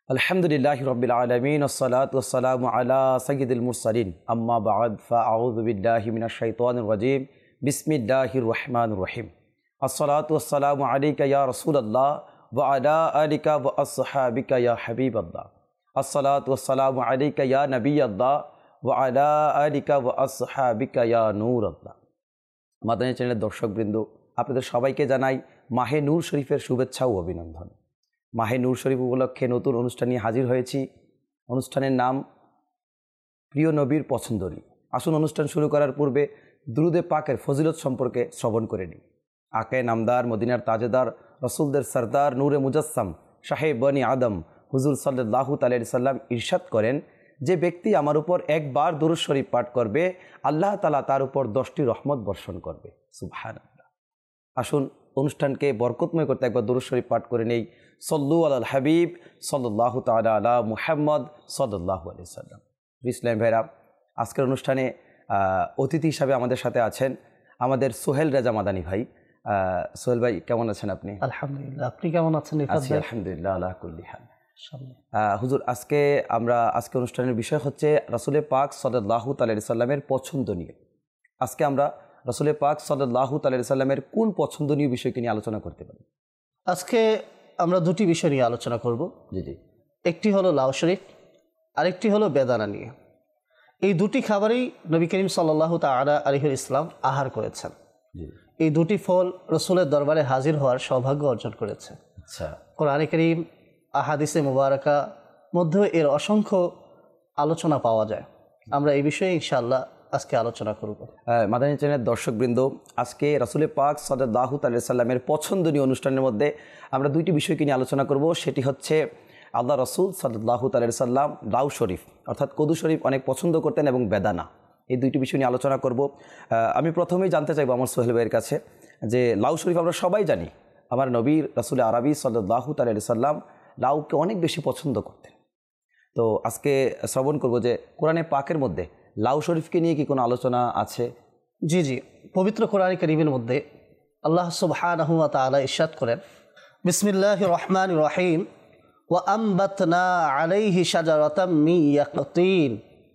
আলহামদুলিল্লাহি রাব্বিল আলামিন ওয়াসসালাতু ওয়াসসালামু আলা সাইয়্যিদিল মুরসালিন আম্মা বা'দ ফাআউযু বিল্লাহি মিনাশ শাইতানির রাজীম বিসমিল্লাহির রহমানির রহিম আসসালাতু ওয়াসসালামু আলাইকা ইয়া রাসূলুল্লাহ ওয়া আলা আলিকা ওয়া আসহাবিকা ইয়া হাবিবাল্লাহ আসসালাতু ওয়াসসালামু আলাইকা ইয়া নবিয়াল্লাহ ওয়া আলা আলিকা ওয়া আসহাবিকা ইয়া নূরাল্লাহ। মাদানী চ্যানেলের দর্শকবৃন্দ, আপনাদের সবাইকে জানাই মাহে নূর শরীফের শুভেচ্ছা ও অভিনন্দন। মাহে নূর শরীফ উপলক্ষে নতুন অনুষ্ঠান নিয়ে হাজির হয়েছি। অনুষ্ঠানের নাম প্রিয় নবীর পছন্দনী। আসুন অনুষ্ঠান শুরু করার পূর্বে দুরুদে পাকের ফজিলত সম্পর্কে শ্রবণ করে নিই। আকে নামদার, মদিনার তাজেদার, রসুলদের সরদার, নূরে মুজাসসাম, শাহে বনি আদম হুজুর সাল্লাল্লাহু আলাইহি সাল্লাম ইরশাদ করেন, যে ব্যক্তি আমার উপর একবার দুরূদ শরীফ পাঠ করবে, আল্লাহ তাআলা তার উপর 10টি রহমত বর্ষণ করবে। সুবহানাল্লাহ। আসুন অনুষ্ঠানকে বরকতময় করতে একবার দুরূদ শরীফ পাঠ করে নেই। সল্লু আলাল হাবিব সাল্লাল্লাহু তাআলা আলা মুহাম্মদ সাল্লাল্লাহু আলাইহি সাল্লাম। ইসলাম ভাইরা, আজকের অনুষ্ঠানে অতিথি হিসাবে আমাদের সাথে আছেন আমাদের সোহেল রেজা মাদানী ভাই। সোহেল ভাই, কেমন আছেন আপনি? আলহামদুলিল্লাহ, আপনি কেমন আছেন? আলহামদুলিল্লাহ আলা কুল্লি হাল। হুজুর, আজকে অনুষ্ঠানের বিষয় হচ্ছে রাসূলে পাক সাল্লাল্লাহু আলাইহি সাল্লামের পছন্দনীয়। আজকে আমরা রাসূলে পাক সাল্লাল্লাহু আলাইহি সাল্লামের কোন পছন্দনীয় বিষয়কে নিয়ে আলোচনা করতে পারি? আজকে আমরা দুটি বিষয় নিয়ে আলোচনা করব। জি। একটি হলো লাউ শরীফ, আরেকটি হলো বেদানা নিয়ে। এই দুটি খাবারই নবী করিম সাল্লাল্লাহু তাআলা আলাইহি ইসলাম আহার করেছেন। এই দুটি ফল রসুলের দরবারে হাজির হওয়ার সৌভাগ্য অর্জন করেছে। আচ্ছা, কোরআনে কারীম, আহাদিসে মুবারাকা মধ্যে এর অসংখ্য আলোচনা পাওয়া যায়। আমরা এই বিষয়ে ইনশাআল্লাহ আজকে আলোচনা করব। মাদানী চ্যানেলের দর্শকবৃন্দ, আজকে রাসূলে পাক সাল্লাল্লাহু আলাইহি সাল্লামের পছন্দনীয় অনুষ্ঠানের মধ্যে আমরা দুইটি বিষয়কে নিয়ে আলোচনা করব। সেটি হচ্ছে আল্লাহ রসুল সাল্লাল্লাহু আলাইহি সাল্লাম লাউ শরীফ অর্থাৎ কদু শরীফ অনেক পছন্দ করতেন এবং বেদানা, এই দুইটি বিষয় নিয়ে আলোচনা করব। আমি প্রথমেই জানতে চাইবো আমার সোহেল ভাইয়ের কাছে যে লাউ শরীফ আমরা সবাই জানি, আমার নবীর রাসূল আরবি সাল্লাল্লাহু আলাইহি সাল্লাম লাউকে অনেক বেশি পছন্দ করতেন। তো আজকে শ্রবণ করব যে কোরআনে পাকের মধ্যে লাউ শরীফকে নিয়ে কি কোনো আলোচনা আছে? জি, পবিত্র কোরআনে কারীমের মধ্যে আল্লাহ সুবহানাহু ওয়া তাআলা ইরশাদ করেন, বিসমিল্লাহির রহমানির রহিম, ওয়া আমবাতনা আলাইহি শাজারাতাম মিন ইয়াকতিন।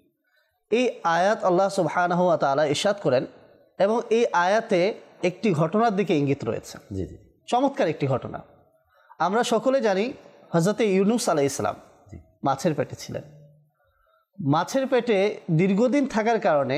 এই আয়াত আল্লাহ সুবহানাহু ওয়া তাআলা ইরশাদ করেন এবং এই আয়াতে একটি ঘটনার দিকে ইঙ্গিত রয়েছে। জি, চমৎকার একটি ঘটনা। আমরা সকলে জানি হযরতে ইউনূস আলাইহিস সালাম মাছের পেটে ছিলেন। মাছের পেটে দীর্ঘদিন থাকার কারণে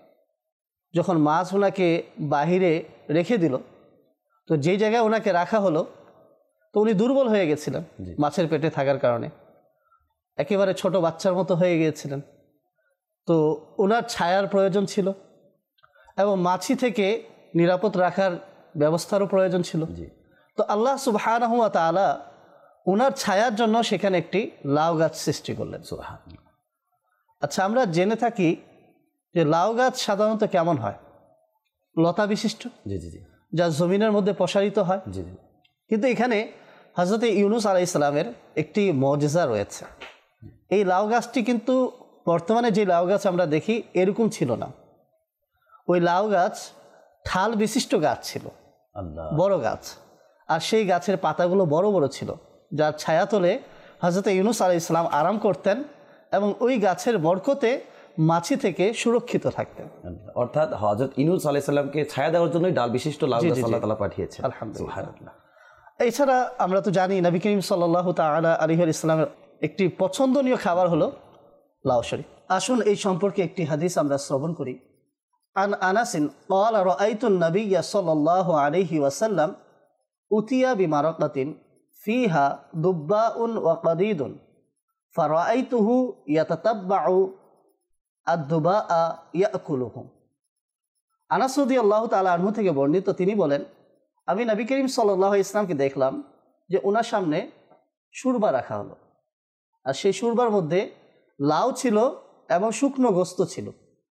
যখন মাছ ওনাকে বাহিরে রেখে দিল, তো যেই জায়গায় ওনাকে রাখা হলো, তো উনি দুর্বল হয়ে গেছিলেন মাছের পেটে থাকার কারণে, একেবারে ছোট বাচ্চার মতো হয়ে গিয়েছিলেন। তো ওনার ছায়ার প্রয়োজন ছিল এবং মাছি থেকে নিরাপদ রাখার ব্যবস্থারও প্রয়োজন ছিল। তো আল্লাহ সুবহানাহু ওয়া তাআলা ওনার ছায়ার জন্য সেখানে একটি লাউ গাছ সৃষ্টি করলেন। সুবহানাল্লাহ। আচ্ছা, আমরা জেনে থাকি যে লাউ গাছ সাধারণত কেমন হয়? লতা বিশিষ্ট, যা জমিনের মধ্যে প্রসারিত হয়। কিন্তু এখানে হযরতে ইউনূস আলাইহিস সালামের একটি মুজিজা রয়েছে। এই লাউ গাছটি কিন্তু বর্তমানে যে লাউ গাছ আমরা দেখি এরকম ছিল না। ওই লাউ গাছ ঠাল বিশিষ্ট গাছ ছিল, বড় গাছ, আর সেই গাছের পাতাগুলো বড় বড় ছিল, যার ছায়াতলে হযরতে ইউনূস আলাইহিস সালাম আরাম করতেন এবং ওই গাছের বরকতে মাছি থেকে সুরক্ষিত থাকতেন। অর্থাৎ হযরত ইউনূস আলাইহিস সালামকে ছায়া দেওয়ার জন্যই ডাল বিশিষ্ট লাউ গাছ আল্লাহ তাআলা পাঠিয়েছেন। আলহামদুলিল্লাহ। এছাড়া আমরা তো জানি নবী করিম সাল্লাল্লাহু তাআলা আলাইহি ইসলামের একটি পছন্দনীয় খাবার হলো লাউ শরীফ। আসুন এই সম্পর্কে একটি হাদিস আমরা শ্রবণ করি। আন আনাসিন ক্বালা রাআইতুন নাবিয়্য সাল্লাল্লাহু আলাইহি ওয়াসাল্লাম উতিয়া বিমারাকাতিন ফিহা দুব্বাউন ওয়া কাদিদুন ফারাআইতুহু ইয়াতাতাব্বাউ আদ-দুবাআ ইয়াকুলুহু। আনাস রাদিয়াল্লাহু তাআলা আনহু থেকে বর্ণিত, তিনি বলেন, আমি নবী করিম সাল্লাল্লাহু আলাইহি ওয়াসাল্লামকে দেখলাম যে ওনার সামনে শুরবা রাখা হলো, আর সেই শুরবার মধ্যে লাউ ছিল এবং শুকনো গোস্ত ছিল।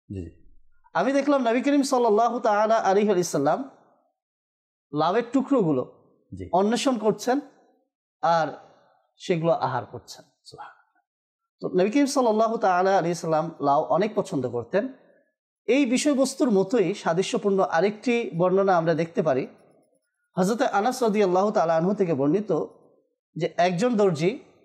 আমি দেখলাম নবী করিম সাল্লাল্লাহু তাআলা আলাইহি ওয়াসাল্লাম লাউয়ের টুকরোগুলো অন্বেষণ করছেন আর সেগুলো আহার করছেন। তো নবী করিম সাল্লাল্লাহু তাআলা আলাইহি ওয়াসাল্লাম লাউ অনেক পছন্দ করতেন। এই বিষয়বস্তুর মতোই সাদৃশ্যপূর্ণ আরেকটি বর্ণনা আমরা দেখতে পারি। হযরত আনাস রাদিয়াল্লাহু তাআলা আনহু থেকে বর্ণিত যে একজন দর্জি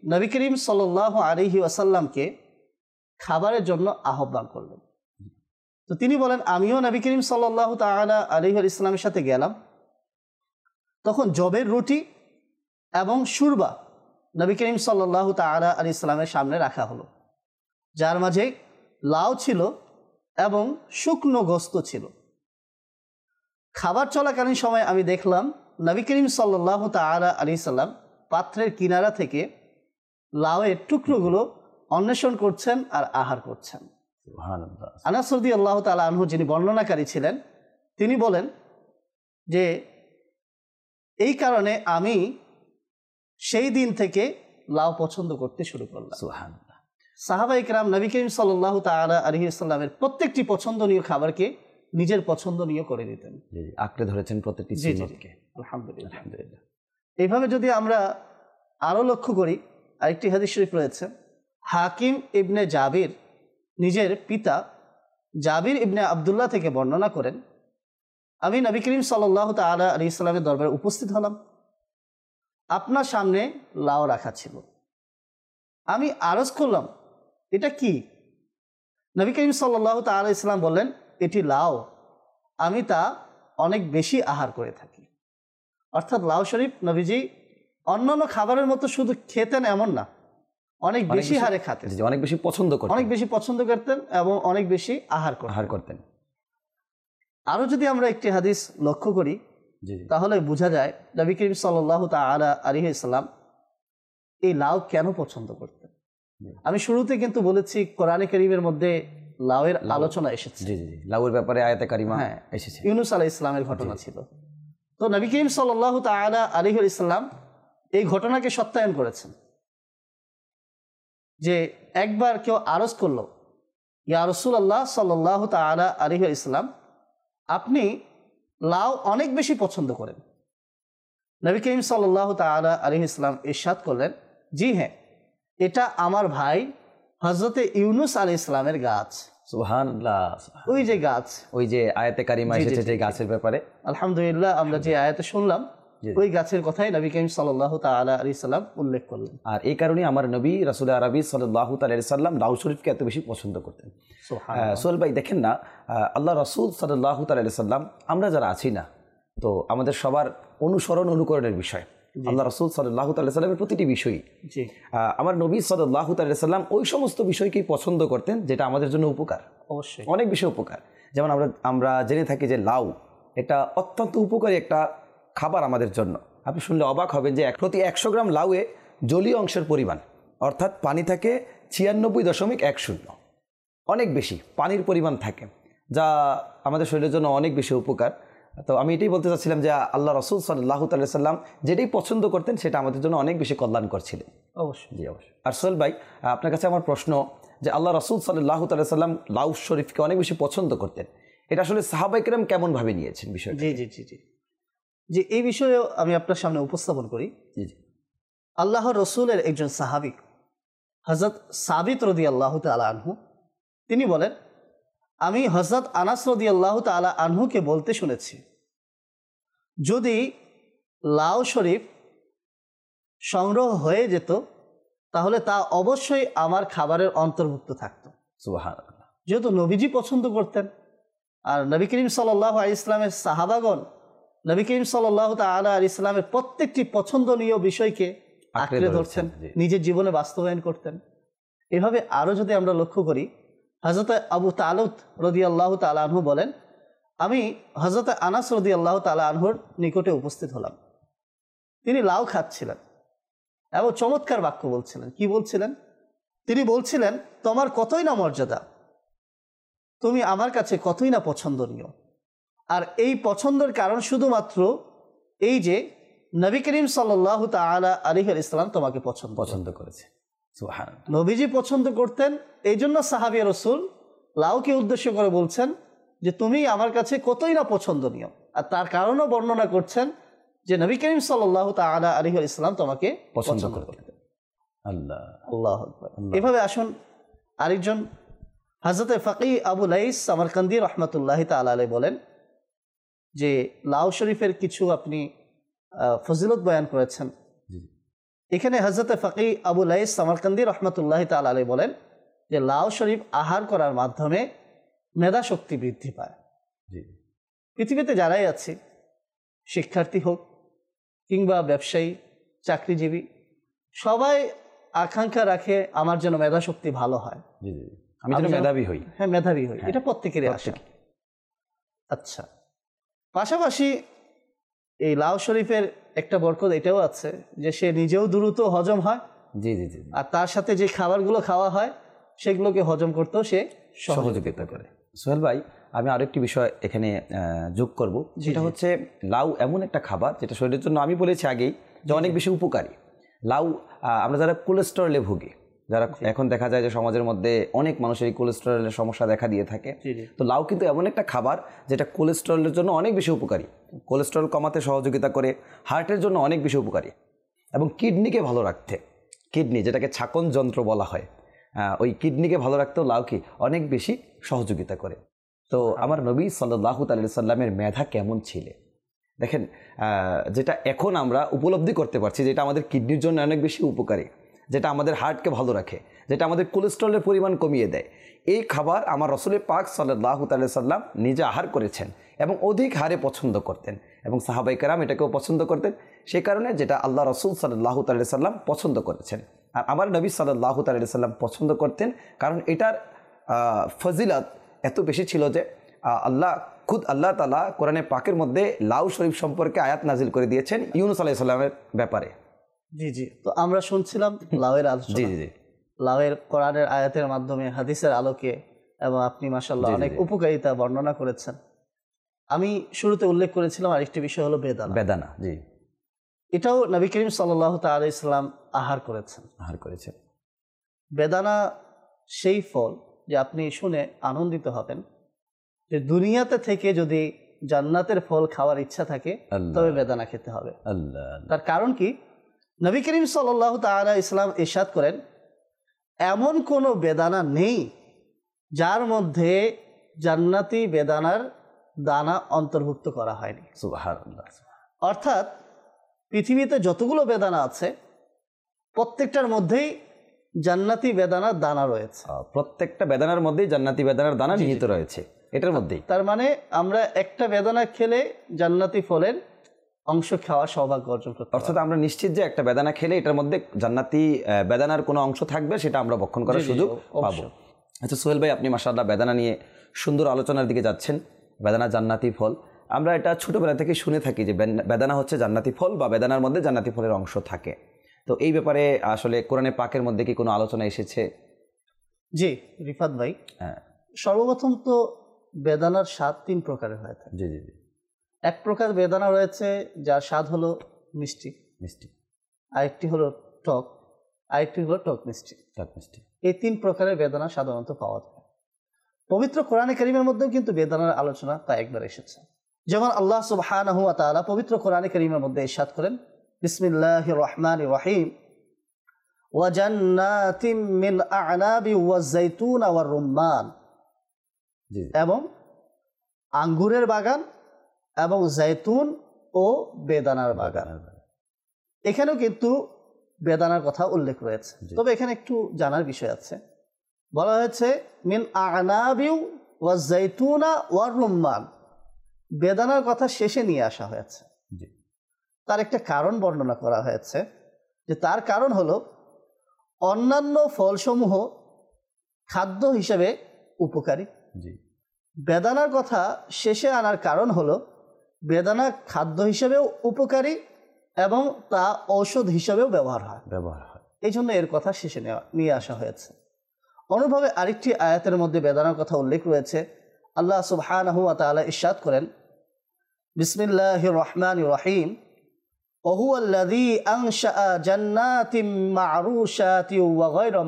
নবী করিম সাল্লাল্লাহু আলাইহি ওয়াসাল্লামকে খাবারের জন্য আহ্বান করলেন। তো তিনি বলেন, আমিও নবী করিম সাল্লাল্লাহু তাআলা আলাইহি ওয়াসাল্লামের সাথে গেলাম। তখন জবের রুটি এবং শুরবা নবী করিম সাল্লাল্লাহু তাআলা আলাইহি ওয়াসাল্লামের সামনে রাখা হলো, যার মাঝে লাউ ছিল এবং শুকনো গোস্ত ছিল। খাবার চলাকালীন সময় আমি দেখলাম নবী করিম সাল্লাল্লাহু তাআলা আলাইহি ওয়াসাল্লাম পাত্রের কিনারা থেকে লাউয়ের টুকরোগুলো অন্বেষণ করছেন আর আহার করছেন। সুবহানাল্লাহ। আনাস রাদিয়াল্লাহু তাআলা আনহু, যিনি বর্ণনাকারী ছিলেন, তিনি বলেন যে এই কারণে আমি সেই দিন থেকে লাউ পছন্দ করতে শুরু করলাম। সুবহানাল্লাহ। সাহাবায়ে কেরাম নবী করিম সাল্লাল্লাহু তাআলা আলাইহি ওয়াসাল্লামের প্রত্যেকটি পছন্দনীয় খাবারকে নিজের পছন্দনীয় করে নিতেন। জি জি, আঁকড়ে ধরেছেন প্রত্যেকটি সুন্নতকে। আলহামদুলিল্লাহ। আলহামদুলিল্লাহ। এইভাবে যদি আমরা আরও লক্ষ্য করি, আরেকটি হাদিস শরীফ রয়েছে, হাকিম ইবনে জাবির নিজের পিতা জাবির ইবনে আবদুল্লাহ থেকে বর্ণনা করেন, আমি নবী করিম সাল্লাল্লাহু তাআলা আলাইহি ওয়াসাল্লামের দরবারে উপস্থিত হলাম। আপনার সামনে লাউ রাখা ছিল। আমি আরজ করলাম, এটা কি? নবী করিম সাল্লাল্লাহু তাআলা আলাইহি ওয়াসাল্লাম বললেন, এটি লাউ, আমি তা অনেক বেশি আহার করে থাকি। অর্থাৎ লাউ শরীফ নবীজি অন্যান্য খাবারের মতো শুধু খেতেন এমন না, অনেক বেশি হারে খাতেন, অনেক বেশি পছন্দ করতেন, অনেক বেশি পছন্দ করতেন এবং অনেক বেশি আহার করতেন। আরও যদি আমরা একটি হাদিস লক্ষ্য করি তাহলে বোঝা যায় নবী করিম সাল্লাল্লাহু তাআলা আলাইহি ওয়াসাল্লাম এই লাউ কেন পছন্দ করতেন। আমি শুরুতে কিন্তু বলেছি কোরআনে কারীমের মধ্যে লাউয়ের আলোচনা এসেছে। জি জি, লাউয়ের ব্যাপারে আয়াতে কারিমা এসেছে। ইউনূস আলাইহিস সালামের ঘটনা ছিল। তো নবী করিম সাল্লাল্লাহু তাআলা আলাইহি ওয়াসাল্লাম এই ঘটনাকে সত্যায়ন করেছেন যে একবার কেউ আরজ করলো, ইয়া রাসূলুল্লাহ সাল্লাল্লাহু তাআলা আলাইহি ওয়াসাল্লাম, আপনি লাউ অনেক বেশি পছন্দ করেন। নবী করিম সাল্লাল্লাহু তাআলা আলাইহি ওয়াসাল্লাম ইরশাদ করলেন, জি হ্যাঁ, এটা আমার ভাই হযরতে ইউনূস আলাইহিস সালামের গাছ। সুবহানাল্লাহ। ওই যে গাছ, ওই যে আয়াতে কারিমা এসেছে যে গাছের ব্যাপারে, আলহামদুলিল্লাহ, আমরা যে আয়াতে শুনলাম ওই গাছের কথাই নবী করিম সাল্লাল্লাহু তাআলা আলাইহি সাল্লাম উল্লেখ করলেন। আর এই কারণে আমার নবী রাসূল আরবি সাল্লাল্লাহু তাআলা আলাইহি সাল্লাম লাউ শরীফকে এত বেশি পছন্দ করতেন। সোহেল ভাই, দেখেন না, আল্লাহ রাসূল সাল্লাল্লাহু তাআলা আলাইহি সাল্লাম, আমরা যারা আছি না, তো আমাদের সবার অনুকরণের বিষয় আল্লাহ রাসূল সাল্লাল্লাহু তাআলা আলাইহি সাল্লামের প্রতিটি বিষয়ই। আমার নবী সাল্লাল্লাহু তাআলা আলাইহি সাল্লাম ওই সমস্ত বিষয়কেই পছন্দ করতেন যেটা আমাদের জন্য উপকার, অবশ্যই অনেক বেশি উপকার। যেমন আমরা জেনে থাকি যে লাউ এটা অত্যন্ত উপকারী একটা খাবার আমাদের জন্য। আপনি শুনলে অবাক হবেন যে প্রতি 100 গ্রাম লাউয়ে জলীয় অংশের পরিমাণ, অর্থাৎ পানি থাকে 96.10, অনেক বেশি পানির পরিমাণ থাকে, যা আমাদের শরীরের জন্য অনেক বেশি উপকার। তো আমি এটাই বলতে চাচ্ছিলাম যে আল্লাহ রাসূল সাল্লাল্লাহু তাআলা আলাইহি সাল্লাম যেটাই পছন্দ করতেন সেটা আমাদের জন্য অনেক বেশি কল্যাণকর ছিলেন। অবশ্যই, জি অবশ্যই। আর সোহেল ভাই, আপনার কাছে আমার প্রশ্ন যে আল্লাহ রাসূল সাল্লাল্লাহু তাআলা আলাইহি সাল্লাম লাউ শরীফকে অনেক বেশি পছন্দ করতেন, এটা আসলে সাহাবায়ে কেরাম কেমনভাবে নিয়েছেন বিষয়টা? জি, এই বিষয়েও আমি আপনার সামনে উপস্থাপন করি। আল্লাহর রসুলের একজন সাহাবী হযরত সাবিত রাদিয়াল্লাহু তাআলা আনহু, তিনি বলেন, আমি হযরত আনাস রাদিয়াল্লাহু তাআলা আনহুকে বলতে শুনেছি, যদি লাউ শরীফ সংগ্রহ হয়ে যেত তাহলে তা অবশ্যই আমার খাবারের অন্তর্ভুক্ত থাকতো। সুবহানাল্লাহ। যেহেতু নবীজি পছন্দ করতেন, আর নবী করিম সাল্লাল্লাহু আলাইহি ওয়াসাল্লামের সাহাবাগণ নবী করিম সাল্লাল্লাহু তাআলা আলাইহি ওয়াসাল্লামের প্রত্যেকটি পছন্দনীয় বিষয়কে আঁকড়ে ধরছেন, নিজের জীবনে বাস্তবায়ন করতেন। এভাবে আরও যদি আমরা লক্ষ্য করি, হযরত আবু তালুত রাদিয়াল্লাহু তাআলা আনহু বলেন, আমি হযরত আনাস রাদিয়াল্লাহু তাআলা আনহুর নিকটে উপস্থিত হলাম। তিনি লাউ খাচ্ছিলেন এবং চমৎকার বাক্য বলছিলেন। কি বলছিলেন? তিনি বলছিলেন, তোমার কতই না মর্যাদা, তুমি আমার কাছে কতই না পছন্দনীয়। আর এই পছন্দের কারণ শুধুমাত্র এই যে নবী করিম সাল্লাল্লাহু তাআলা আলাইহি ওয়াসাল্লাম তোমাকে পছন্দ করেছে। সুবহানাল্লাহ। নবীজি পছন্দ করতেন, এই জন্য সাহাবী রাসূল লাউকে উদ্দেশ্য করে বলছেন যে তুমি আমার কাছে কতই না পছন্দনীয়। আর তার কারণও বর্ণনা করছেন যে নবী করিম সাল্লাল্লাহু তাআলা আলাইহি ওয়াসাল্লাম তোমাকে পছন্দ করতেন। আল্লাহু আকবার। এভাবে আসুন আরেকজন হযরতে ফাকিহ আবু লাইস সামারকান্দি রাহমাতুল্লাহি তাআলা আলাইহি বলেন যে লাউ শরীফের কিছু আপনি ফজিলত বয়ান করেছেন। এখানে হযরতে ফাকি আবু লাইস সামারকান্দি রহমতুল্লাহ তাআলা আলাইহি বলেন যে লাউ শরীফ আহার করার মাধ্যমে মেধা শক্তি বৃদ্ধি পায়। পৃথিবীতে যারাই আছে, শিক্ষার্থী হোক কিংবা ব্যবসায়ী, চাকরিজীবী, সবাই আকাঙ্ক্ষা রাখে আমার যেন মেধা শক্তি ভালো হয়, আমি যেন মেধাবী হই। হ্যাঁ, মেধাবী হই, এটা প্রত্যেকেরই আশা। আচ্ছা, পাশাপাশি এই লাউ শরীফের একটা বরকত এটাও আছে যে সে নিজেও দ্রুত হজম হয়, আর তার সাথে যে খাবারগুলো খাওয়া হয় সেগুলোকে হজম করতেও সে সহযোগিতা করে। সোহেল ভাই, আমি আরেকটি বিষয় এখানে যোগ করব, যেটা হচ্ছে লাউ এমন একটা খাবার যেটা শরীরের জন্য, আমি বলেছি আগেই, যে অনেক বেশি উপকারী। লাউ, আমরা যারা কোলেস্টেরলে ভুগি, যারা এখন দেখা যায় যে সমাজের মধ্যে অনেক মানুষের এই কোলেস্টেরলের সমস্যা দেখা দিয়ে থাকে, তো লাউ কিন্তু এমন একটা খাবার যেটা কোলেস্টেরলের জন্য অনেক বেশি উপকারী। কোলেস্টেরল কমাতে সহযোগিতা করে, হার্টের জন্য অনেক বেশি উপকারী, এবং কিডনিকে ভালো রাখতে, কিডনি যেটাকে ছাকন যন্ত্র বলা হয়, ওই কিডনিকে ভালো রাখতেও লাউ কি অনেক বেশি সহযোগিতা করে। তো আমার নবী সাল্লাল্লাহু আলাইহি সাল্লামের মেধা কেমন ছিল দেখেন, যেটা এখন আমরা উপলব্ধি করতে পারছি, যেটা আমাদের কিডনির জন্য অনেক বেশি উপকারী, যেটা আমাদের হার্টকে ভালো রাখে, যেটা আমাদের কোলেস্টেরলের পরিমাণ কমিয়ে দেয়, এই খাবার আমার রাসূল পাক সাল্লাল্লাহু আলাইহি সাল্লাম নিজে আহার করেছেন এবং অধিক হারে পছন্দ করতেন, এবং সাহাবায়ে কেরাম এটাকেও পছন্দ করতেন। সেই কারণে যেটা আল্লাহ রাসূল সাল্লাল্লাহু আলাইহি সাল্লাম পছন্দ করেছেন, আর আমার নবী সাল্লাল্লাহু আলাইহি সাল্লাম পছন্দ করতেন, কারণ এটার ফজিলত এত বেশি ছিল যে আল্লাহ তাআলা কোরআনে পাকের মধ্যে লাউ শরীফ সম্পর্কে আয়াত নাজিল করে দিয়েছেন ইউনূস আলাইহিস সালামের ব্যাপারে। জি, তো আমরা শুনছিলাম লাউয়ের আলোচনা। জি, লাউয়ের কোরআনের আয়াতের মাধ্যমে, হাদিসের আলোকে, এবং আপনি মাশাআল্লাহ অনেক উপকারিতা বর্ণনা করেছেন। আমি শুরুতে উল্লেখ করেছিলাম আরেকটি বিষয় হলো বেদানা। জি, এটাও নবী করিম সাল্লাল্লাহু তাআলা আলাইহি সাল্লাম আহার করেছেন। বেদানা সেই ফল যে আপনি শুনে আনন্দিত হবেন যে দুনিয়াতে থেকে যদি জান্নাতের ফল খাওয়ার ইচ্ছা থাকে তবে বেদানা খেতে হবে। তার কারণ কি? নবী করিম সাল্লাল্লাহু তাআলা আলাইহি সাল্লাম ইরশাদ করেন, এমন কোনো বেদানা নেই যার মধ্যে জান্নাতি বেদানার দানা অন্তর্ভুক্ত করা হয়নি। সুবহানাল্লাহ। অর্থাৎ পৃথিবীতে যতগুলো বেদানা আছে প্রত্যেকটার মধ্যেই জান্নাতি বেদানার দানা রয়েছে। প্রত্যেকটা বেদানার মধ্যেই জান্নাতি বেদানার দানা নিহিত রয়েছে এটার মধ্যেই। তার মানে আমরা একটা বেদানা খেলে জান্নাতি ফলের অংশ খাওয়ার সৌভাগ্য অর্জন করতে, অর্থাৎ আমরা নিশ্চিত যে একটা বেদানা খেলে এটার মধ্যে জান্নাতি বেদানার কোনো অংশ থাকবে, সেটা আমরা ভক্ষণ করার সুযোগ পাবো। আচ্ছা সোহেল ভাই, আপনি মাশাআল্লাহ বেদানা নিয়ে সুন্দর আলোচনার দিকে যাচ্ছেন। বেদানা জান্নাতি ফল, আমরা এটা ছোটবেলা থেকে শুনে থাকি যে বেদানা হচ্ছে জান্নাতি ফল, বা বেদানার মধ্যে জান্নাতি ফলের অংশ থাকে। তো এই ব্যাপারে আসলে কোরআনে পাকের মধ্যে কি কোনো আলোচনা এসেছে? জি রিফাত ভাই, সর্বপ্রথম তো বেদানার স্বাদ 3 প্রকারের হয়ে থাকে। জি, এক প্রকার বেদানা রয়েছে যার স্বাদ হলো মিষ্টি, আরেকটি হলো টক, আরেকটি হলো টক মিষ্টি। এই 3 প্রকারের বেদানা সাধারণত পাওয়া যায়। পবিত্র কোরআনে কারীমের মধ্যেও কিন্তু বেদানার আলোচনা কয়েকবার এসেছে। যেমন আল্লাহ সুবহানাহু ওয়া তাআলা পবিত্র কোরআনে কারীমের মধ্যে ইরশাদ করেন, বিসমিল্লাহির রহমানির রহিম, ওয়া জান্নাতিম মিন আ'নাবি ওয়াজ যাইতুনা ওয়ার রুম্মান, এবং আঙ্গুরের বাগান এবং জাইতুন ও বেদানার বাগান। এখানেও কিন্তু বেদানার কথা উল্লেখ রয়েছে, তবে এখানে একটু জানার বিষয় আছে। বলা হয়েছে মিন আ'নাবি ওয়াজ যাইতুনা ওয়ার রুম্মান, বেদানার কথা শেষে নিয়ে আসা হয়েছে। তার একটা কারণ বর্ণনা করা হয়েছে, যে তার কারণ হলো অন্যান্য ফলসমূহ খাদ্য হিসেবে উপকারী, বেদানার কথা শেষে আনার কারণ হলো বেদানা খাদ্য হিসেবেও উপকারী এবং তা ঔষধ হিসেবেও ব্যবহার হয়। এই জন্য এর কথা শেষে নিয়ে আসা হয়েছে। অনুভাবে আরেকটি আয়াতের মধ্যে বেদানার কথা উল্লেখ রয়েছে। আল্লাহ সুবহানাহু ওয়া তাআলা ইরশাদ করেন, বিসমিল্লাহির রহমানির রহিম, ওয়াহুয়াল্লাযী আনশাআ জান্নাতিম মা'রুশাতিন ওয়া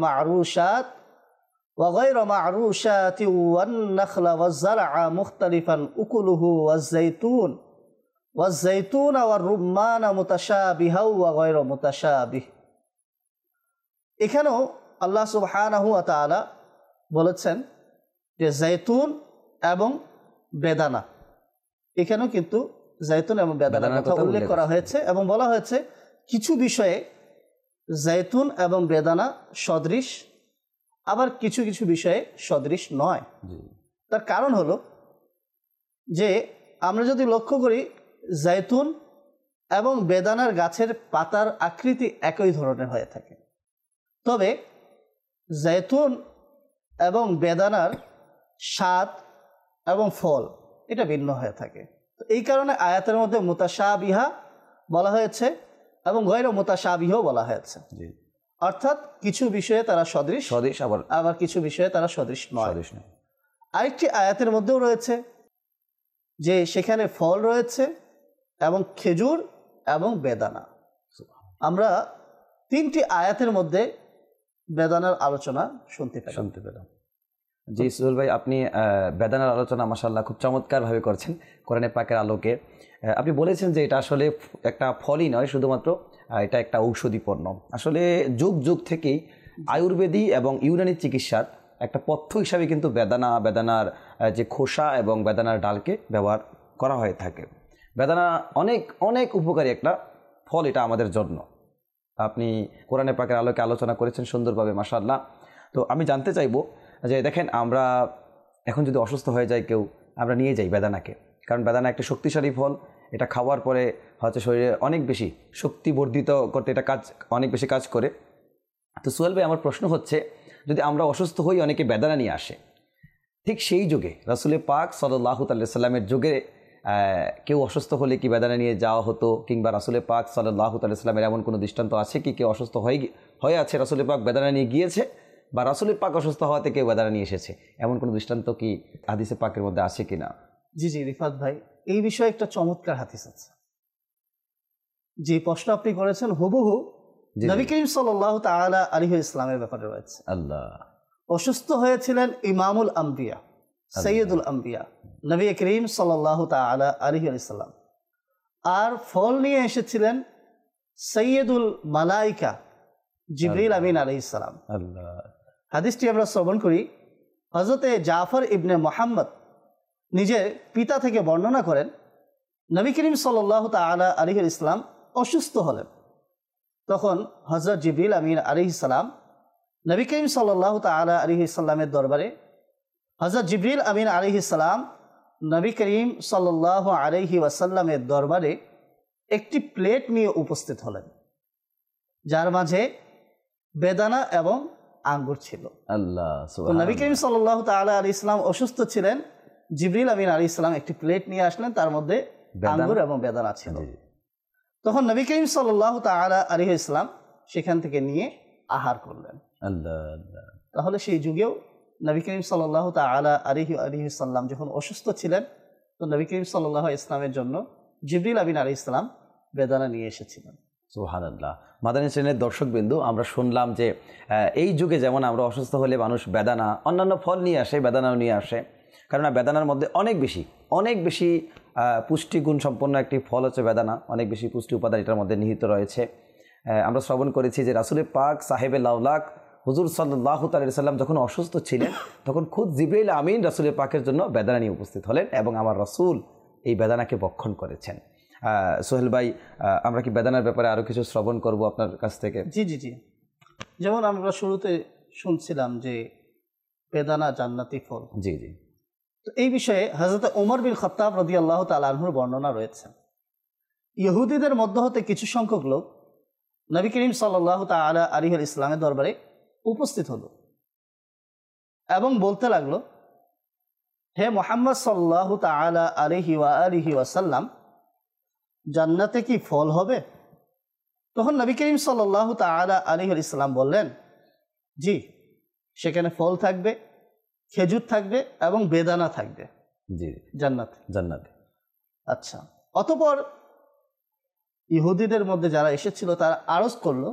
গায়রা মা'রুশাতিন ওয়ান নাখলা ওয়াজ যারআ মুখতালিফান উকুলুহু ওয়াজ যাইতুনা ওয়ার রুম্মানা মুতাশাবিহাও ওয়া গায়রা মুতাশাবিহ। এখানেও আল্লাহ সুবহানাহু ওয়া তাআলা বলেছেন যে জাইতুন এবং বেদানা, এখানেও কিন্তু জাইতুন এবং বেদানার কথা উল্লেখ করা হয়েছে, এবং বলা হয়েছে কিছু বিষয়ে জৈতুন এবং বেদানা সদৃশ, আবার কিছু কিছু বিষয়ে সদৃশ নয়। তার কারণ হলো যে আমরা যদি লক্ষ্য করি জৈতুন এবং বেদানার গাছের পাতার আকৃতি একই ধরনের হয়ে থাকে, তবে জৈতুন এবং বেদানার স্বাদ এবং ফল এটা ভিন্ন হয়ে থাকে। তো এই কারণে আয়াতের মধ্যে মুতাশাবিহা বলা হয়েছে এবং গৈর মুতাশাবিহও বলা হয়েছে, অর্থাৎ কিছু বিষয়ে তারা সদৃশ, আবার কিছু বিষয়ে তারা সদৃশ নয়। আরেকটি আয়াতের মধ্যেও রয়েছে যে সেখানে ফল রয়েছে এবং খেজুর এবং বেদানা। আমরা 3টি আয়াতের মধ্যে বেদানার আলোচনা শুনতে পেলাম। জি সোহেল ভাই, আপনি বেদানার আলোচনা মাশাআল্লাহ খুব চমৎকারভাবে করছেন কোরআনে পাকের আলোকে। আপনি বলেছেন যে এটা আসলে একটা ফলই নয়, শুধুমাত্র এটা একটা ঔষধি পণ্য। আসলে যুগ যুগ থেকেই আয়ুর্বেদী এবং ইউনানি চিকিৎসার একটা পথ্য হিসাবে কিন্তু বেদানার যে খোসা এবং বেদানার ডালকে ব্যবহার করা হয়ে থাকে। বেদানা অনেক অনেক উপকারী একটা ফল এটা আমাদের জন্য। আপনি কোরআনে পাকের আলোকে আলোচনা করেছেন সুন্দরভাবে মাশাআল্লাহ। তো আমি জানতে চাইবো যে দেখেন, আমরা এখন যদি অসুস্থ হয়ে যায় কেউ, আমরা নিয়ে যাই বেদানাকে, কারণ বেদানা একটা শক্তিশালী ফল। এটা খাওয়ার পরে হচ্ছে শরীরে অনেক বেশি শক্তি বর্ধিত করতে এটা অনেক বেশি কাজ করে। তো সোহেল ভাই, আমার প্রশ্ন হচ্ছে, যদি আমরা অসুস্থ হই অনেকে বেদানা নিয়ে আসে, ঠিক সেই যুগে রাসূল পাক সাল্লাল্লাহু আলাইহি সাল্লামের যুগে কেউ অসুস্থ হলে কি বেদানা নিয়ে যাওয়া হতো? কিংবা রাসূল পাক সাল্লাল্লাহু আলাইহি সাল্লামের এমন কোনো দৃষ্টান্ত আছে কি কেউ অসুস্থ হয়ে আছে, রাসূল পাক বেদানা নিয়ে গিয়েছে, বা রাসূল পাক অসুস্থ হওয়াতে কেউ বেদানা নিয়ে এসেছে, এমন কোনো দৃষ্টান্ত কি হাদিসে পাকের মধ্যে আছে কিনা? জি রিফাত ভাই, এই বিষয়ে একটা চমৎকার হাদিস আছে। যে প্রশ্ন আপনি করেছেন হুবহু নবী করিম সাল্লাল্লাহু তাআলা আলাইহি ইসলামের ব্যাপারে রয়েছে। আল্লাহ অসুস্থ হয়েছিলেন ইমামুল আম্বিয়া, সৈয়দুল আম্বিয়া নবী করিম সাল্লাল্লাহু তাআলা আলাইহি ওয়াসাল্লাম, আর ফল নিয়ে এসেছিলেন সৈয়দুল মালাইকা জিবরিল আমিন আলাইহিস সালাম। হাদিসটি আমরা শ্রবণ করি, হযরতে জাফর ইবনে মুহাম্মদ নিজের পিতা থেকে বর্ণনা করেন, নবী করিম সাল্লাল্লাহু তাআলা আলাইহি ইসলাম অসুস্থ হলেন। তখন হযরত জিবরিল আমিন আলাইহিস সালাম নবী করিম সাল্লাল্লাহু তাআলা আলাইহি সাল্লামের দরবারে, হযরত জিবরিল আমিন আলাইহিস সালাম নবী করিম সাল্লাল্লাহু আলাইহি ওয়াসাল্লামের দরবারে একটি প্লেট নিয়ে উপস্থিত হলেন, যার মাঝে বেদানা এবং আঙ্গুর ছিল। আল্লাহ সুবহানাল্লাহ। নবী করিম সাল্লাল্লাহু তাআলা আলাইহি সাল্লাম অসুস্থ ছিলেন, জিবরিল আমিন আলাইহিস সালাম একটি প্লেট নিয়ে আসলেন, তার মধ্যে আঙ্গুর এবং বেদানা ছিল। তখন নবী করিম সাল্লাল্লাহু তাআলা আলাইহি সাল্লাম সেখান থেকে নিয়ে আহার করলেন। আল্লাহ। তাহলে সেই যুগেও নবী করিম সাল্লাল্লাহু তাআলা আলাইহি সাল্লাম যখন অসুস্থ ছিলেন, তো নবী করিম সাল্লাল্লাহু আলাইহি ইসলামের জন্য জিবরিল আমিন আলাইহিস সালাম বেদানা নিয়ে এসেছিলেন। সুবহানাল্লাহ। মাদানী শ্রেণীর দর্শকবৃন্দু, আমরা শুনলাম যে এই যুগে যেমন আমরা অসুস্থ হলে মানুষ বেদানা, অন্যান্য ফল নিয়ে আসে, বেদানাও নিয়ে আসে, কারণ বেদানার মধ্যে অনেক বেশি পুষ্টিগুণ সম্পন্ন একটি ফল হচ্ছে বেদানা। অনেক বেশি পুষ্টি উপাদান এটার মধ্যে নিহিত রয়েছে। আমরা শ্রবণ করেছি যে রাসূল পাক সাহেবে লাউলাক হুজুর সাল্লাল্লাহু আলাইহি সাল্লাম যখন অসুস্থ ছিলেন, তখন খুদ জিবরিল আমিন রাসূল পাকের জন্য বেদানা নিয়ে উপস্থিত হলেন এবং আমার রাসূল এই বেদানাকে ভক্ষণ করেছেন। সোহেল ভাই, আমরা কি বেদানার ব্যাপারে আরও কিছু শ্রবণ করব আপনার কাছ থেকে? জি। যেমন আমরা শুরুতে শুনছিলাম যে বেদানা জান্নাতি ফল। জি। তো এই বিষয়ে হযরত ওমর বিন খাত্তাব রাদিয়াল্লাহু তাআলা আনহুর বর্ণনা রয়েছে। ইহুদিদের মধ্য হতে কিছু সংখ্যক লোক নবী করিম সাল্লাল্লাহু তাআলা আলাইহি ইসলামের দরবারে উপস্থিত হলো এবং বলতে লাগলো, হে মুহাম্মদ সাল্লাল্লাহু তাআলা আলাইহি ওয়াসাল্লাম, জান্নাতে কি ফল হবে? তখন নবী করিম সাল্লাল্লাহু তাআলা আলাইহি ইসলাম বললেন, জি, সেখানে ফল থাকবে, খেজুর থাকবে এবং বেদানা থাকবে। জি, জান্নাতে। আচ্ছা। অতঃপর ইহুদিদের মধ্যে যারা এসেছিল তারা আরজ করলো,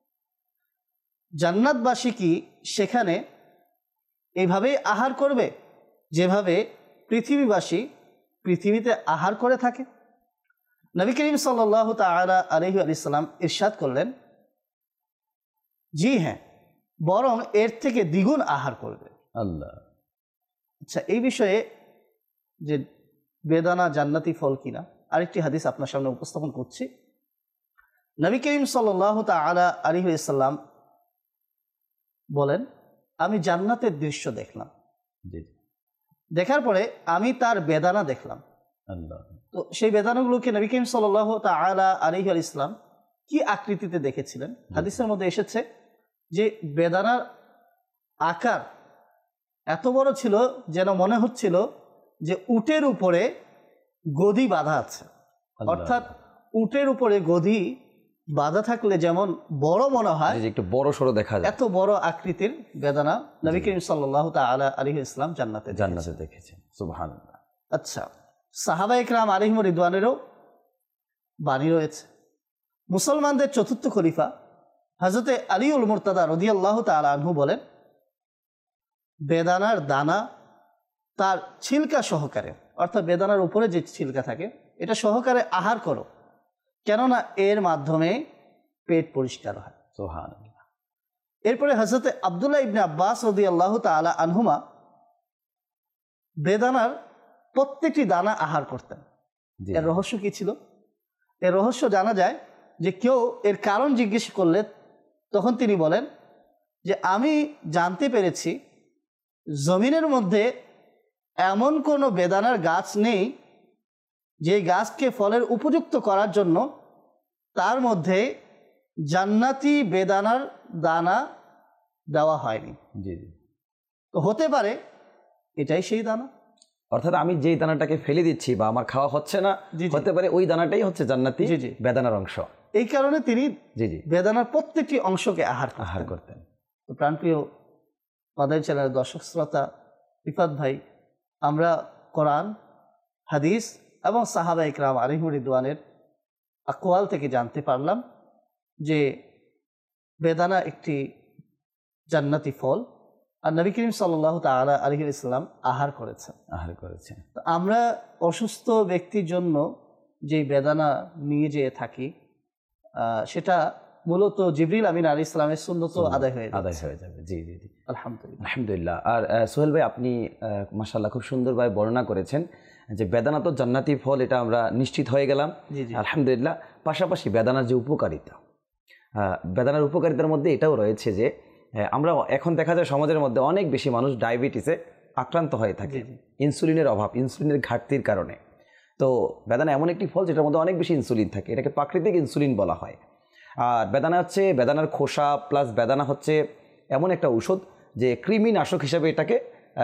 জান্নাতবাসী কি সেখানে এইভাবেই আহার করবে যেভাবে পৃথিবীবাসী পৃথিবীতে আহার করে থাকে? নবী করিম সাল্লাল্লাহু তাআলা আলাইহি ওয়াসাল্লাম ইরশাদ করলেন, জি হ্যাঁ, বরং এর থেকে দ্বিগুণ আহার করবে। আল্লাহ। আচ্ছা, এই বিষয়ে যে বেদানা জান্নাতি ফল কিনা আরেকটি হাদিস আপনার সামনে উপস্থাপন করছি। নবী করিম সাল্লাল্লাহু তাআলা আলাইহি ওয়াসাল্লাম বলেন, আমি জান্নাতের দৃশ্য দেখলাম। জি। দেখার পরে আমি তার বেদানা দেখলাম। আল্লাহ। তো সেই বেদানাগুলোকে নবী করিম সাল্লাল্লাহু তাআলা আলাইহি ওয়াসাল্লাম কি আকৃতিতে দেখেছিলেন? হাদিসের মধ্যে এসেছে যে বেদানার আকার এত বড় ছিল যেন মনে হচ্ছিল যে উটের উপরে গদি বাঁধা আছে। অর্থাৎ উটের উপরে গদি বাঁধা থাকলে যেমন বড় মনে হয়, একটু বড় সড়ো দেখা যায়, এত বড় আকৃতির বেদানা নবী করিম সাল্লাল্লাহু তাআলা আলাইহি ওয়াসাল্লাম জান্নাতে দেখেছেন। সুবহানাল্লাহ। আচ্ছা, সাহাবায়ে কেরাম আলাইহিম রিদওয়ানেরও বাণী রয়েছে। মুসলমানদের চতুর্থ খলিফা হযরতে আলীউল মুরতাদা রাদিয়াল্লাহু তাআলা আনহু বলেন, বেদানার দানা তার ছিলকা সহকারে, অর্থাৎ বেদানার উপরে যে ছিলকা থাকে এটা সহকারে আহার করো, কেননা এর মাধ্যমে পেট পরিষ্কার হয়। সুবহানাল্লাহ। এরপরে হযরতে আব্দুল্লাহ ইবনে আব্বাস রাদিয়াল্লাহু তাআলা আনহুমা বেদানার প্রত্যেকটি দানা আহার করতেন। এর রহস্য কি ছিল? এর রহস্য জানা যায় যে কেউ এর কারণ জিজ্ঞেস করলে তখন তিনি বলেন যে আমি জানতে পেরেছি জমিনের মধ্যে এমন কোনো বেদানার গাছ নেই যে গাছকে ফলের উপযুক্ত করার জন্য তার মধ্যে জান্নাতি বেদানার দানা দেওয়া হয়নি। জি। তো হতে পারে এটাই সেই দানা, অর্থাৎ আমি যেই দানাটাকে ফেলে দিচ্ছি বা আমার খাওয়া হচ্ছে না, হতে পারে ওই দানাটাই হচ্ছে জান্নাতি বেদানার অংশ। এই কারণে তিনি বেদানার প্রত্যেকটি অংশকে আহার করতেন। তো প্রাণপ্রিয় মাদানী চ্যানেলের দর্শক শ্রোতা রিফাত ভাই, আমরা কোরআন, হাদিস এবং সাহাবা ইকরাম আলাইহিম রিদওয়ানের আকওয়াল থেকে জানতে পারলাম যে বেদানা একটি জান্নাতি ফল, আর নবী করিম সাল্লাল্লাহু তাআলা আলাইহি ওয়াসাল্লাম আহার করেছেন। তো আমরা অসুস্থ ব্যক্তির জন্য যে বেদানা নিয়ে যেয়ে থাকি সেটা মূলত জিবরিল আমিন আলাইহিস সালামের সুন্নত আদায় হয়ে যাবে। জি। আলহামদুলিল্লাহ। আর সোহেল ভাই, আপনি মাশাআল্লাহ খুব সুন্দরভাবে বর্ণনা করেছেন যে বেদানা তো জান্নাতি ফল, এটা আমরা নিশ্চিত হয়ে গেলাম আলহামদুলিল্লাহ। পাশাপাশি বেদানার যে উপকারিতা, বেদানার উপকারিতার মধ্যে এটাও রয়েছে যে আমরা এখন দেখা যায় সমাজের মধ্যে অনেক বেশি মানুষ ডায়াবেটিসে আক্রান্ত হয়ে থাকে, ইনসুলিনের অভাব, ইনসুলিনের ঘাটতির কারণে। তো বেদানা এমন একটি ফল যেটার মধ্যে অনেক বেশি ইনসুলিন থাকে, এটাকে প্রাকৃতিক ইনসুলিন বলা হয়। আর বেদানা হচ্ছে, বেদানার খোসা প্লাস বেদানা হচ্ছে এমন একটা ঔষধ যে কৃমিনাশক হিসেবে এটাকে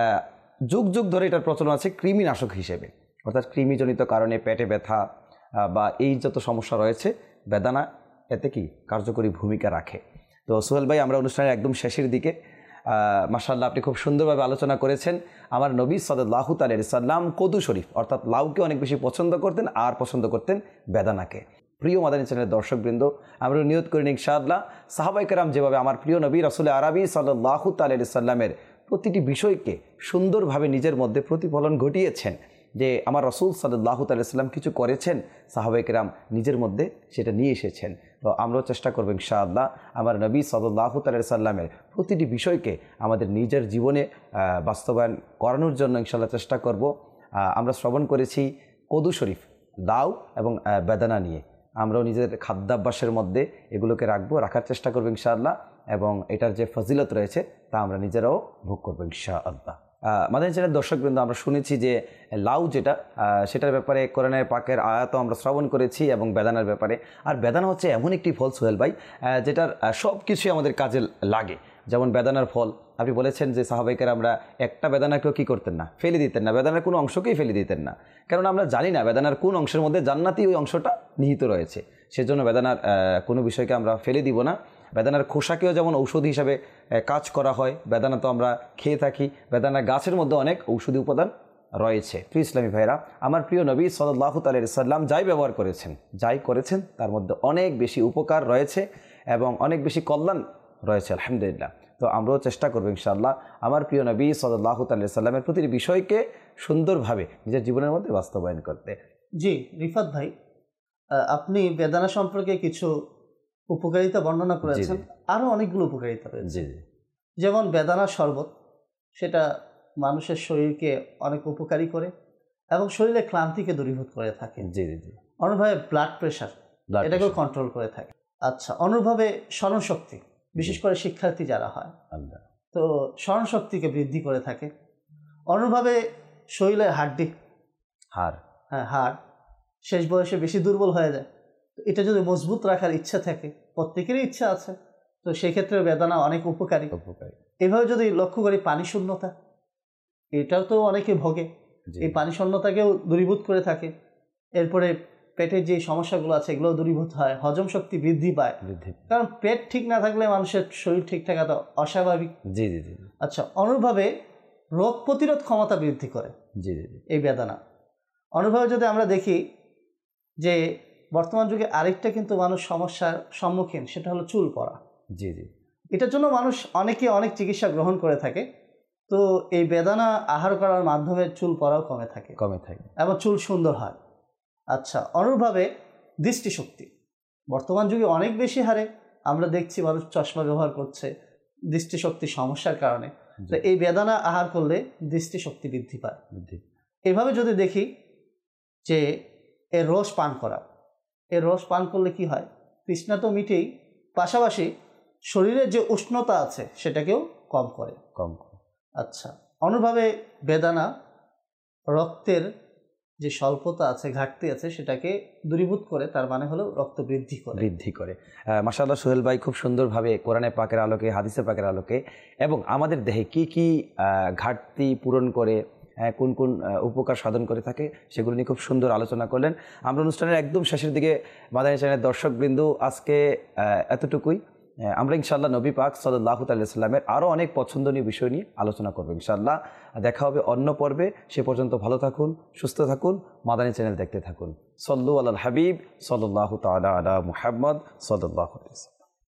যুগ যুগ ধরে এটার প্রচলন আছে কৃমিনাশক হিসেবে। অর্থাৎ কৃমিজনিত কারণে পেটে ব্যথা বা এই যত সমস্যা রয়েছে, বেদানা এতে কি কার্যকরী ভূমিকা রাখে। তো সোহেল ভাই, আমরা অনুষ্ঠানের একদম শেষের দিকে, মাশাআল্লাহ আপনি খুব সুন্দরভাবে আলোচনা করেছেন। আমার নবী সাল্লাল্লাহু তাআলা আলাইহি সাল্লাম কদু শরীফ অর্থাৎ লাউকে অনেক বেশি পছন্দ করতেন, আর পছন্দ করতেন বেদানাকে। প্রিয় মাদানী চ্যানেলের দর্শকবৃন্দ, আমরা নিয়ত করি ইনশাআল্লাহ সাহাবায়ে কেরাম যেভাবে আমার প্রিয় নবী রাসূল আরবি সাল্লাল্লাহু তাআলা আলাইহি সাল্লামের প্রতিটি বিষয়কে সুন্দরভাবে নিজের মধ্যে প্রতিফলন ঘটিয়েছেন, যে আমার রাসূল সাল্লাল্লাহু তাআলা আলাইহি সাল্লাম কিছু করেছেন, সাহাবায়ে কেরাম নিজের মধ্যে সেটা নিয়ে এসেছেন। তো আমরাও চেষ্টা করব ইনশাআল্লাহ আমার নবী সাল্লাল্লাহু তাআলা আলাইহি সাল্লামের প্রতিটি বিষয়কে আমাদের নিজের জীবনে বাস্তবায়ন করানোর জন্য ইনশাআল্লাহ চেষ্টা করব। আমরা শ্রবণ করেছি কদু শরীফ, লাউ এবং বেদানা নিয়ে। আমরাও নিজেদের খাদ্যাভ্যাসের মধ্যে এগুলোকে রাখার চেষ্টা করবো ইনশাআল্লাহ, এবং এটার যে ফজিলত রয়েছে তা আমরা নিজেরাও ভোগ করবো ইনশাআল্লাহ। মাদানী চ্যানেলের দর্শকবৃন্দ, আমরা শুনেছি যে লাউ যেটা, সেটার ব্যাপারে কোরআনের পাকের আয়াতও আমরা শ্রবণ করেছি, এবং বেদানার ব্যাপারে। আর বেদানা হচ্ছে এমন একটি ফল সোহেল ভাই, যেটার সব কিছুই আমাদের কাজে লাগে। যেমন বেদানার ফল আপনি বলেছেন যে সাহাবাইকার আমরা একটা বেদানাকেও কী করতেন না, ফেলে দিতেন না, বেদানার কোনো অংশকেই ফেলে দিতেন না, কারণ আমরা জানি না বেদানার কোন অংশের মধ্যে জান্নাতি ওই অংশটা নিহিত রয়েছে। সেজন্য বেদানার কোনো বিষয়কে আমরা ফেলে দিব না। বেদানার খোসাকেও যেমন ঔষধি হিসাবে কাজ করা হয়, বেদানা তো আমরা খেয়ে থাকি, বেদানা গাছের মধ্যে অনেক ঔষধি উপাদান রয়েছে। প্রিয় ইসলামী ভাইরা, আমার প্রিয় নবী সাল্লাল্লাহু তাআলা আলাইহি সাল্লাম যাই ব্যবহার করেছেন তার মধ্যে অনেক বেশি উপকার রয়েছে এবং অনেক বেশি কল্যাণ রয়েছে আলহামদুলিল্লাহ। তো আমরাও চেষ্টা করবো ইনশাআল্লাহ আমার প্রিয় নবী সাল্লাল্লাহু তাআলা আলাইহি সাল্লামের প্রতিটি বিষয়কে সুন্দরভাবে নিজের জীবনের মধ্যে বাস্তবায়ন করতে। জি রিফাত ভাই, আপনি বেদানা সম্পর্কে কিছু উপকারিতা বর্ণনা করেছেন, আরও অনেকগুলো উপকারিতা রয়েছে। যেমন বেদানা শরবত, সেটা মানুষের শরীরকে অনেক উপকারী করে এবং শরীরে ক্লান্তিকে দূরীভূত করে থাকে। অন্যভাবে ব্লাড প্রেশার এটাকেও কন্ট্রোল করে থাকে। আচ্ছা, অনুরূপভাবে স্মরণশক্তি, বিশেষ করে শিক্ষার্থী যারা হয়, আল্লাহ তো স্মরণশক্তিকে বৃদ্ধি করে থাকে। অনুরূপভাবে শরীরের হাড়, হ্যাঁ হাড় শেষ বয়সে বেশি দুর্বল হয়ে যায়। তো এটা যদি মজবুত রাখার ইচ্ছা থাকে, প্রত্যেকেরই ইচ্ছা আছে, তো সেই ক্ষেত্রে বেদানা অনেক উপকারী। এভাবে যদি লক্ষ্য করি, পানি শূন্যতা, এটাও তো অনেকে ভোগে, এই পানি শূন্যতাকেও দূরীভূত করে থাকে। এরপরে পেটের যে সমস্যাগুলো আছে এগুলো দূরীভূত হয়, হজম শক্তি বৃদ্ধি পায়, কারণ পেট ঠিক না থাকলে মানুষের শরীর ঠিক থাকা তো অস্বাভাবিক। জি জি জি। আচ্ছা, অনুরূপভাবে রোগ প্রতিরোধ ক্ষমতা বৃদ্ধি করে জি জি জি। এই বেদানা। অনুরূপভাবে যদি আমরা দেখি যে বর্তমান যুগে আরেকটা কিন্তু মানুষ সমস্যার সম্মুখীন, সেটা হলো চুল পড়া। জি জি। এটার জন্য মানুষ অনেকে অনেক চিকিৎসা গ্রহণ করে থাকে। তো এই বেদানা আহার করার মাধ্যমে চুল পড়াও কমে থাকে এবং চুল সুন্দর হয়। আচ্ছা, অনুরূপভাবে দৃষ্টিশক্তি, বর্তমান যুগে অনেক বেশি হারে আমরা দেখছি মানুষ চশমা ব্যবহার করছে দৃষ্টিশক্তির সমস্যার কারণে। তো এই বেদানা আহার করলে দৃষ্টিশক্তি বৃদ্ধি পায়। এভাবে যদি দেখি যে এর রস পান করা, এর রস পান করলে কি হয়, তৃষ্ণা তো মিটেই, পাশাপাশি শরীরের যে উষ্ণতা আছে সেটাকেও কম করে। আচ্ছা, অনুরূপভাবে বেদানা রক্তের যে স্বল্পতা আছে, ঘাটতি আছে, সেটাকে দূরীভূত করে, তার মানে হলো রক্ত বৃদ্ধি করে। মাশাআল্লাহ, সোহেল ভাই খুব সুন্দরভাবে কোরআনে পাকের আলোকে, হাদিসে পাকের আলোকে এবং আমাদের দেহে কি কি ঘাটতি পূরণ করে, কোন কোন উপকার সাধন করে থাকে সেগুলো নিয়ে খুব সুন্দর আলোচনা করলেন। আমরা অনুষ্ঠানের একদম শেষের দিকে মাদানী চ্যানেলের দর্শকবৃন্দ, আজকে এতটুকুই। আমরা ইনশাআল্লাহ নবী পাক সাল্লাল্লাহু আলাইহি সাল্লামের আরও অনেক পছন্দনীয় বিষয় নিয়ে আলোচনা করবো ইনশাআল্লাহ। দেখা হবে অন্য পর্বে। সে পর্যন্ত ভালো থাকুন, সুস্থ থাকুন, মাদানী চ্যানেল দেখতে থাকুন। সল্লু আলাল হাবিব সাল্লাল্লাহু তাআলা আলা মুহাম্মদ সাল্লাল্লাহু আলাইহি ওয়াসাল্লাম।